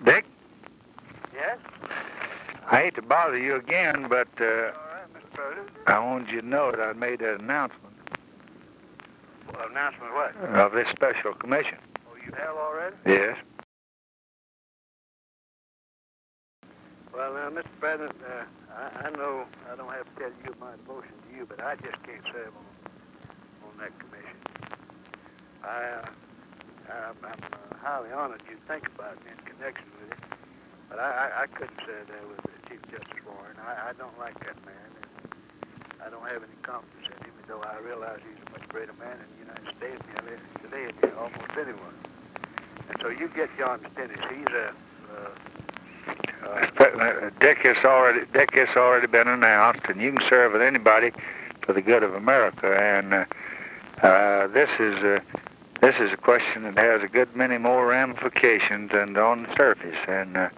Dick, Yes? I hate to bother you again, but All right, Mr. President. I wanted you to know that I made an announcement Well, announcement what? of this special commission. Oh, you have already? Yes. Well, now, Mr. President, I know I don't have to tell you my devotion to you, but I just can't serve on that commission. I'm highly honored you think about me in connection with it, but I couldn't serve there with Chief Justice Warren. I don't like that man, and I don't have any confidence in him, though I realize he's a much greater man in the United States today than almost anyone. And so you get John Stennis. He's Dick has already been announced, and you can serve with anybody for the good of America. And this is a question that has a good many more ramifications than on the surface. And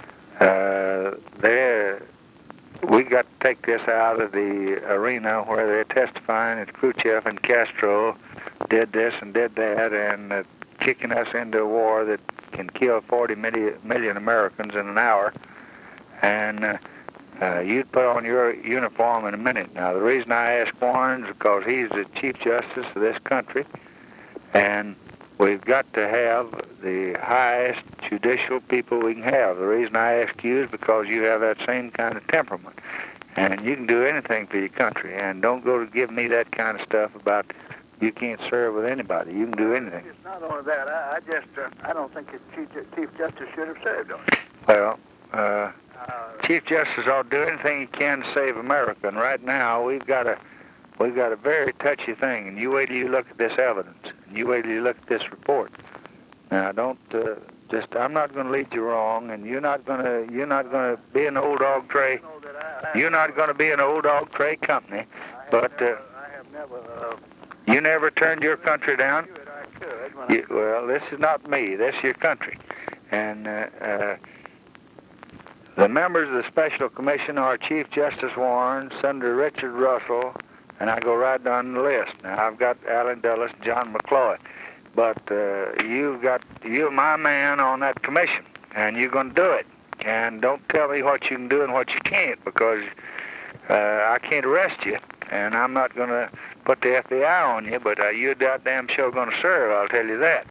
we got to take this out of the arena where they're testifying that Khrushchev and Castro did this and did that, and kicking us into a war that can kill 40 million Americans in an hour. And you'd put on your uniform in a minute. Now, the reason I ask Warren is because he's the Chief Justice of this country, and we've got to have the highest judicial people we can have. The reason I ask you is because you have that same kind of temperament, and you can do anything for your country. And don't go to give me that kind of stuff about you can't serve with anybody. You can do anything. It's not only that. I don't think the Chief Justice should have served on it. Well, Chief Justice ought to do anything he can to save America. And right now we've got a very touchy thing. And you wait till you look at this evidence. And you wait till you look at this report. Now, don't I'm not going to lead you wrong. And you're not going to be an old dog tray. You're not going to be an old dog tray company. But I have never. You never turned your country down. Well, this is not me. This is your country. And the members of the Special Commission are Chief Justice Warren, Senator Richard Russell, and I go right down the list. Now, I've got Allen Dulles, John McCloy. But you're my man on that commission, and you're going to do it. And don't tell me what you can do and what you can't, because I can't arrest you, and I'm not going to put the FBI on you, but you're goddamn sure going to serve, I'll tell you that.